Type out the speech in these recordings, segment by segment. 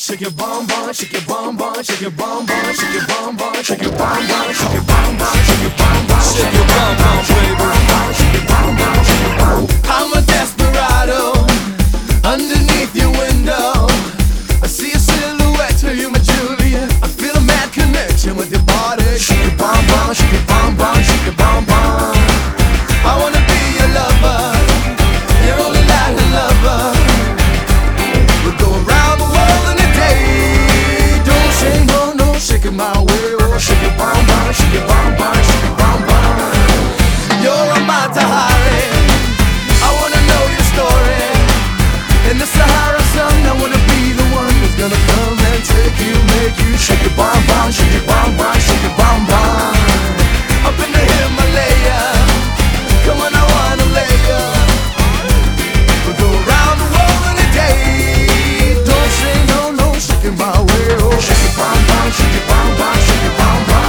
Shake your bum bum, shake your bum bum, shake your bum bum, shake your bum bum, shake your bum bum, shake your bum bum, shake your bum bum, shake your bum bum, baby. Shake your bum bum, shake your bum. I'm a desperado underneath your window. I see a silhouette, you're my Julia. I feel a mad connection with your body. Shake your bum bum, shake your bum bum, shake your bum bum. I wanna be your lover, your only Latin lover. We'll go around the world in a day. Don't say no, no, shake it my way. Oh, shake your bum bum, shake your bum bum, shake your bum bum. You're a Matahari. I wanna know your story. In the Sahara sun, I wanna be the one who's gonna come and take you, make you shake your bum bum, shake your bum bum, shake your bum bum. Up in the Himalaya, come on, I wanna lay ya. We'll go around the world in a day. Don't say no, no, shake it my way. Oh, shake your bum bum, shake your bum bum, shake your bum bum.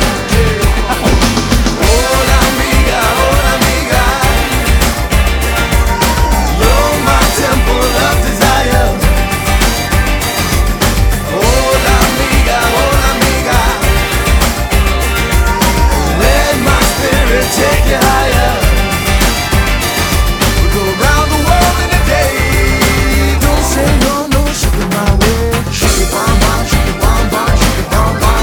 Hola amiga, hola amiga. You're my temple of desire. Hola amiga, hola amiga. Let my spirit take you higher. We'll go around the world in a day. Don't say no, no, shake it my way. Shake your bum bum, shake your bum bum, shake your bum bum.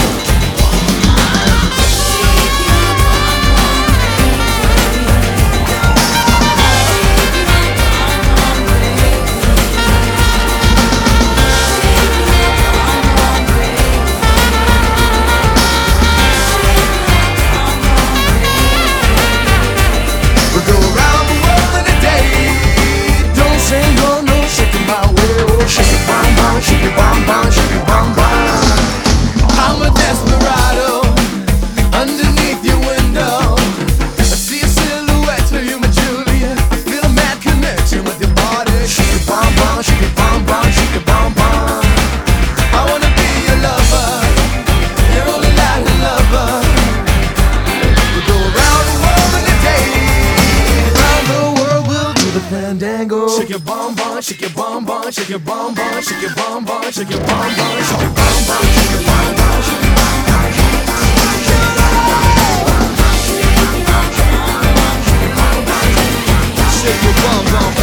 We'll go around the world in a day. Don't say no, no, shake it my way. Oh, shake your bum bum, shake your bum bum, shake your bum bum. I'm a desperado underneath your window. I see a silhouette, you're my Julia. I feel a mad connection with your body. Shake your bum bum, shake your bum bum, shake your bum bum. I wanna be your lover, your only Latin lover. We'll go around the world in a day. Around the world we'll do the fandango. Shake your bum bum, shake your bum bum, shake your bum bum, shake your bum bum, shake your bum bum, shake your bum bum, shake your bum bum, shake your bum bum, shake your bum bum.